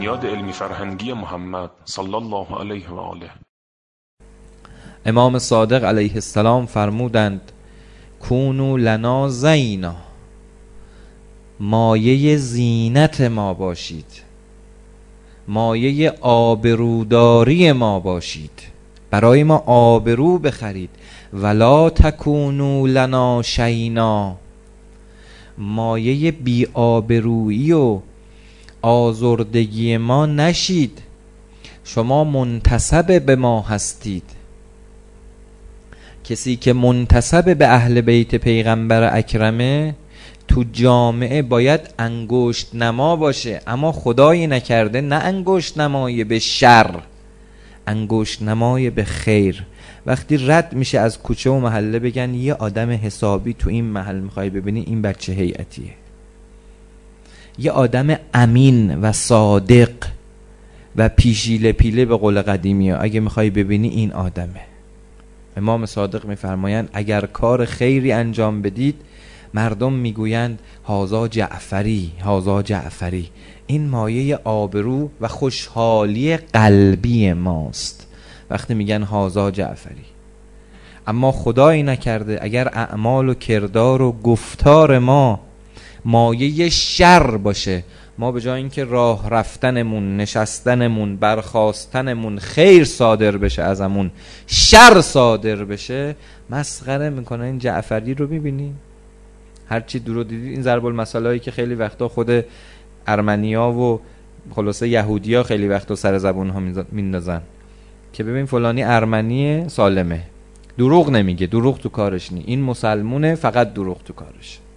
بنیاد علمی فرهنگی محمد صلی الله علیه و آله. امام صادق علیه السلام فرمودند کونوا لنا زینا، مایه زینت ما باشید، مایه آبروداری ما باشید، برای ما آبرو بخرید. ولا تکونوا لنا شینا، مایه بی آبرویی و آزردگی ما نشید، شما منتسب به ما هستید. کسی که منتسب به اهل بیت پیغمبر اکرمه تو جامعه باید انگشت نما باشه، اما خدایی نکرده نه انگشت نمایی به شر، انگشت نمای به خیر. وقتی رد میشه از کوچه و محله بگن یه آدم حسابی تو این محل میخوای ببینی، این بچه هیئتیه. یه آدم امین و صادق و پیشیله پیله به قول قدیمی ها اگه میخوای ببینی این آدمه. امام صادق میفرمایند اگر کار خیری انجام بدید مردم میگویند هازا جعفری، هازا جعفری. این مایه آبرو و خوشحالی قلبی ماست وقتی میگن هازا جعفری. اما خدایی نکرده اگر اعمال و کردار و گفتار ما مایه شر باشه، ما به جای اینکه راه رفتنمون، نشستنمون، برخاستنمون خیر صادر بشه ازمون، شر صادر بشه، مسخره میکنه. این جعفری رو میبینی؟ هرچی دور دیدی این ضرب المثل هایی که خیلی وقتا خود ارمنیا و خلاصه یهودیا خیلی وقتا سر زبون ها میندازن که ببین فلانی ارمنیه سالمه، دروغ نمیگه، دروغ تو کارش نی. این مسلمونه فقط دروغ تو کارش.